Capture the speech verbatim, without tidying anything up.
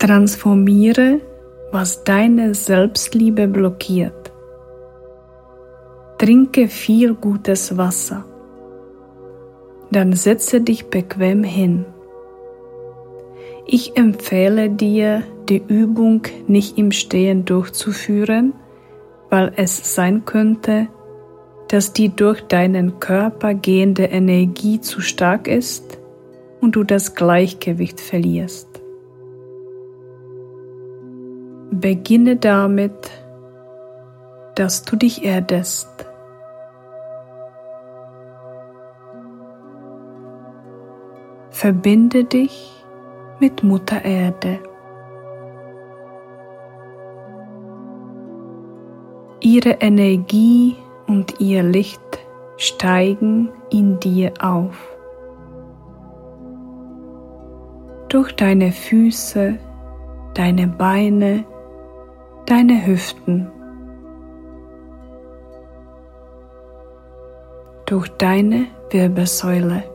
Transformiere, was deine Selbstliebe blockiert. Trinke viel gutes Wasser. Dann setze dich bequem hin. Ich empfehle dir, die Übung nicht im Stehen durchzuführen, weil es sein könnte, dass die durch deinen Körper gehende Energie zu stark ist und du das Gleichgewicht verlierst. Beginne damit, dass du dich erdest. Verbinde dich mit Mutter Erde. Ihre Energie und ihr Licht steigen in dir auf. Durch deine Füße, deine Beine, deine Hüften. Durch deine Wirbelsäule.